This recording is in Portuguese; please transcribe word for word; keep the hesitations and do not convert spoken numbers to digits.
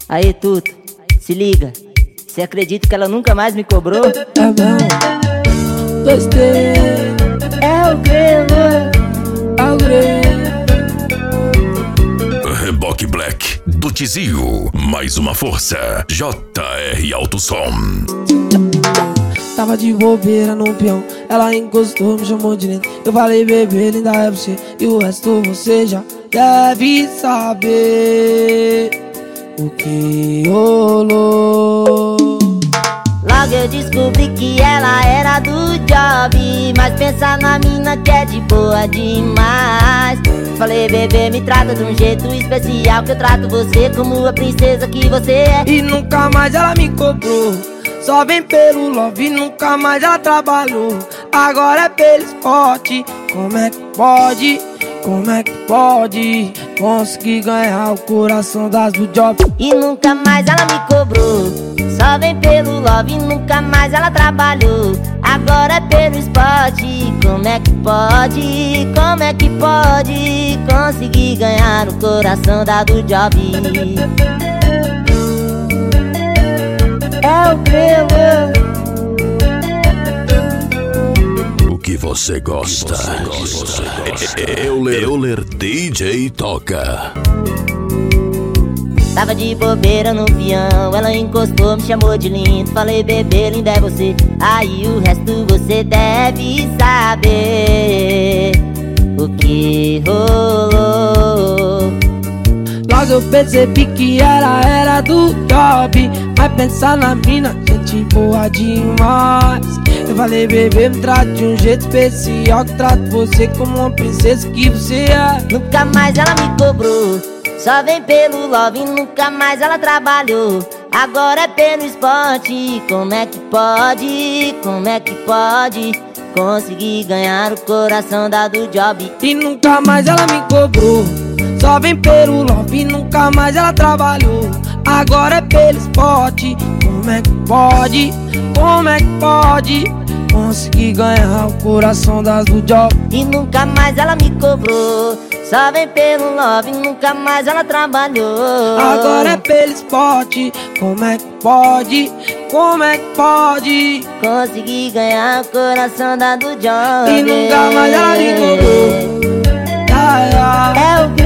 Aí, Tuto, se liga. Você acredita que ela nunca mais me cobrou? É mesmo? Gostei. É o grelo, É o grelo. Reboque Black do Tizio. Mais uma força. J R Alto Som. Tava de bobeira no peão, ela encostou, me chamou de lindo. Eu falei, bebê, linda é você, e o resto você já deve saber o que rolou. Logo eu descobri que ela era do job, mas pensa na mina que é de boa demais. Falei, bebê, me trata de um jeito especial, que eu trato você como a princesa que você é. E nunca mais ela me cobrou, só vem pelo love, nunca mais ela trabalhou. Agora é pelo esporte. Como é que pode, como é que pode conseguir ganhar o coração das do job? E nunca mais ela me cobrou, só vem pelo love, nunca mais ela trabalhou. Agora é pelo esporte. Como é que pode, como é que pode conseguir ganhar o coração da do job? É o grelo. O que você gosta? Euler, Euler D J toca. Tava de bobeira no peão, ela encostou, me chamou de lindo. Falei, bebê, linda é você, aí o resto você deve saber o que rolou. Logo eu percebi que ela era do job, mas pensar na mina, gente boa demais. Eu falei, bebê, me trate de um jeito especial, que trato você como uma princesa que você é. Nunca mais ela me cobrou, só vem pelo love, nunca mais ela trabalhou. Agora é pelo esporte. Como é que pode, como é que pode conseguir ganhar o coração da do job? E nunca mais ela me cobrou, só vem pelo love, nunca mais ela trabalhou. Agora é pelo esporte. Como é que pode, como é que pode conseguir ganhar o coração das do job? E nunca mais ela me cobrou, só vem pelo love, nunca mais ela trabalhou. Agora é pelo esporte. Como é que pode, como é que pode conseguir ganhar o coração da do job? E nunca mais ela me cobrou. Ah, ah. É o